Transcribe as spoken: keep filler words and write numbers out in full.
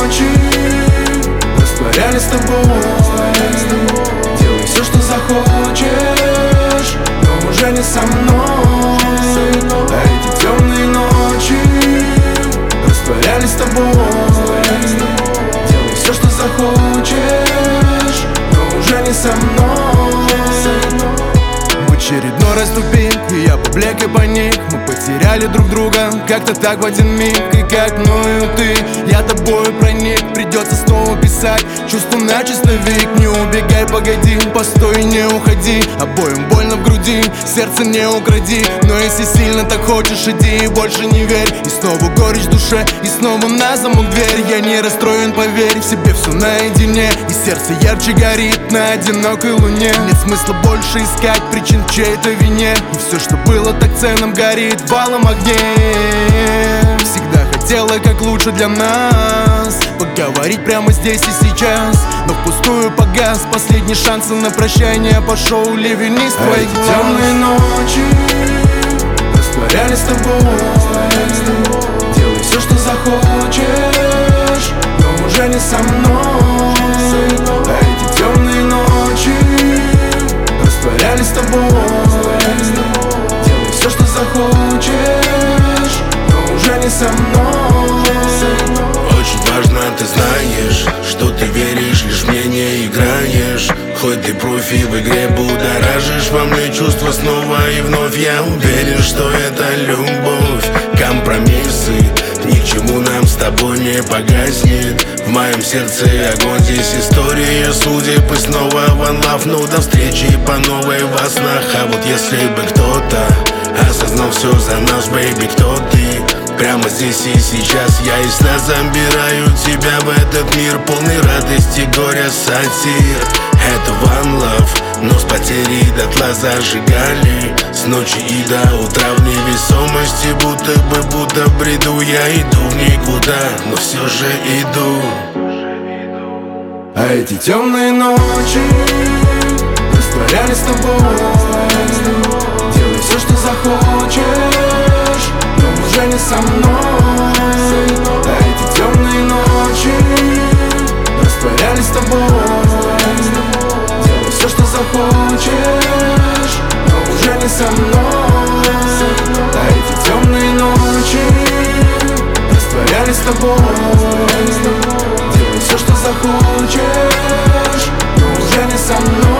ночи растворялись с тобой. Делай все, что захочешь, но уже не со мной. А эти темные ночи растворялись с тобой. Делай все, что захочешь, но уже не со мной. В очередной раз тупик, и я поблек и паник. Мы потеряли друг друга, как-то так в один миг. И как мною ты, я тобою проник. Придется снова писать чувства на чистовик. Не убегай, погоди, постой, не уходи. Обоим больно в груди, сердце не укради. Но если сильно так хочешь, иди и больше не верь. И снова горечь в душе, и снова на замок дверь. Я не расстроен, поверь, в себе все наедине. И сердце ярче горит на одинокой луне. Нет смысла больше искать причин к чьей-то вине. И все, что было так ценным, горит в алом огне. Всегда хотела как лучше для нас, поговорить прямо здесь и сейчас, но впустую погас последний шанс, и на прощание пошел ливень из твоих глаз. Темные ночи растворялись с тобой. Делай все, что захочешь, но уже не со мной. А эти темные ночи растворялись с тобой. Делай все, что захочешь, но уже не со мной. Очень важно, ты знаешь, что ты веришь, лишь мне не играешь. Хоть ты профи в игре, будоражишь во мне чувства снова и вновь. Я уверен, что это любовь. Компромиссы ни к чему нам с тобой не погаснет. В моем сердце огонь, здесь история судеб. И снова one love, ну до встречи по новой во снах. А вот если бы кто-то осознал все за нас, бэйби, кто ты? Прямо здесь и сейчас я из сна забираю тебя в этот мир, полный радости, горя, сатир. Это one love, но с потерей дотла зажигали. С ночи и до утра в невесомости, будто бы, будто в бреду. Я иду в никуда, но все же иду. А эти темные ночи растворялись с тобой. Делай все, что захочешь, но уже не со мной. А эти темные ночи растворялись с тобой. Делай все, что захочешь, но уже не со мной. А эти темные ночи растворялись с тобой. Делай все, что захочешь, но уже не со мной.